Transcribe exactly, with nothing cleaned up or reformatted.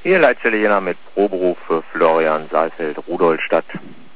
Hier Leitzelle Jena mit Proberuf für Florian Saalfeld, Rudolstadt.